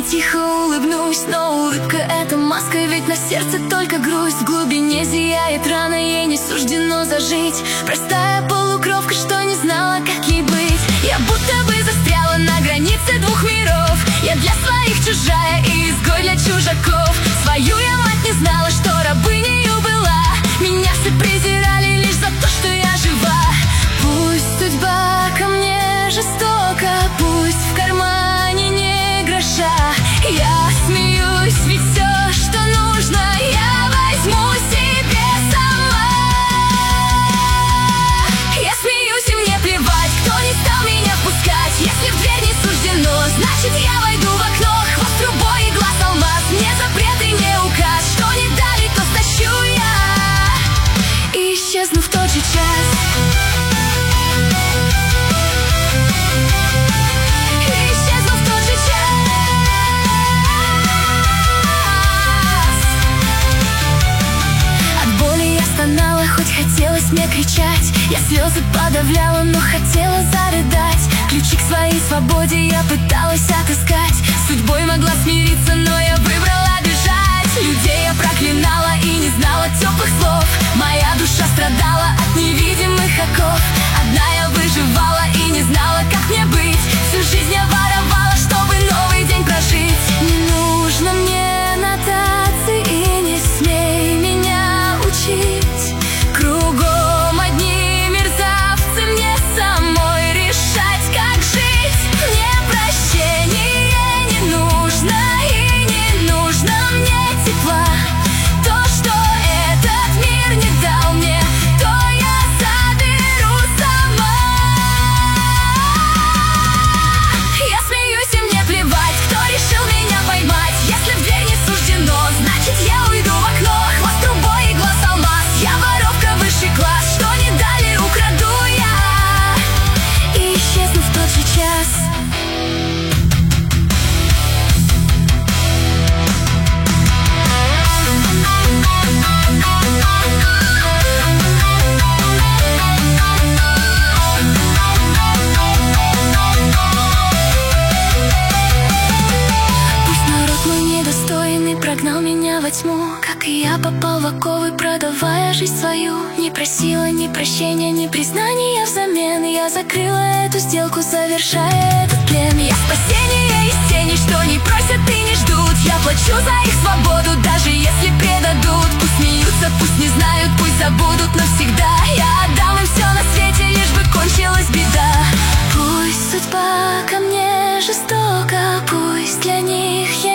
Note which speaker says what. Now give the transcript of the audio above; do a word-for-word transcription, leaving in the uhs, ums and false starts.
Speaker 1: они тихо улыбнусь. Но улыбка — это маска, ведь на сердце только грусть. В глубине зияет рана, ей не суждено зажить. Простая полукровка, что не знала, как ей быть. Я будто бы застряла на границе двух миров. Я для своих чужая и изгой для чужаков. Свою я мать не знала, что рабынею была. Меня все презирали лишь за то, что я жива. Пусть судьба ко мне жестока, пусть в кармане не гроша. Я смеюсь, ведь все, что нужно, я возьму себе сама. Я смеюсь, и мне плевать, кто не стал меня впускать. Если в дверь не суждено, значит я войду в окно. Хвост трубой и глаз алмаз, мне запреты не указ. Что не дали, то стащу я и исчезну в тот же час. Хотелось мне кричать, я слезы подавляла, но хотела зарыдать. Ключи к своей свободе я пыталась отыскать. С судьбой могла смириться, но я выбрала бежать. Людей я проклинала и не знала теплых слов. Моя душа страдала от невидимых оков. Одна я выживала и не знала, как мне быть. Всю жизнь я воровала, чтобы новый день прожить. Не нужно мне нотации и не смей меня учить. Кругом одни мерзавцы, мне самой решать, как жить. Мне прощения не нужно и не нужно мне тепла. То, что этот мир не дал мне, то я заберу сама. Я смеюсь, и мне плевать, кто решил меня поймать. Если в дверь не суждено, значит я уйду в окно. Хвост трубой и глаз алмаз, я воровка высший класс. Что не дали, украду я и исчезну в тот же час. Пусть народ мой недостойный прогнал меня во тьму, как и я попал в оковы, продавая жизнь свою. Не просила ни прощения, ни признания взамен. Я закрыла эту сделку, завершая этот плен. Я спасение из теней, что не просят и не ждут. Я плачу за их свободу, даже если предадут. Пусть смеются, пусть не знают, пусть забудут навсегда. Я отдам им все на свете, лишь бы кончилась беда. Пусть судьба ко мне жестока, пусть для них я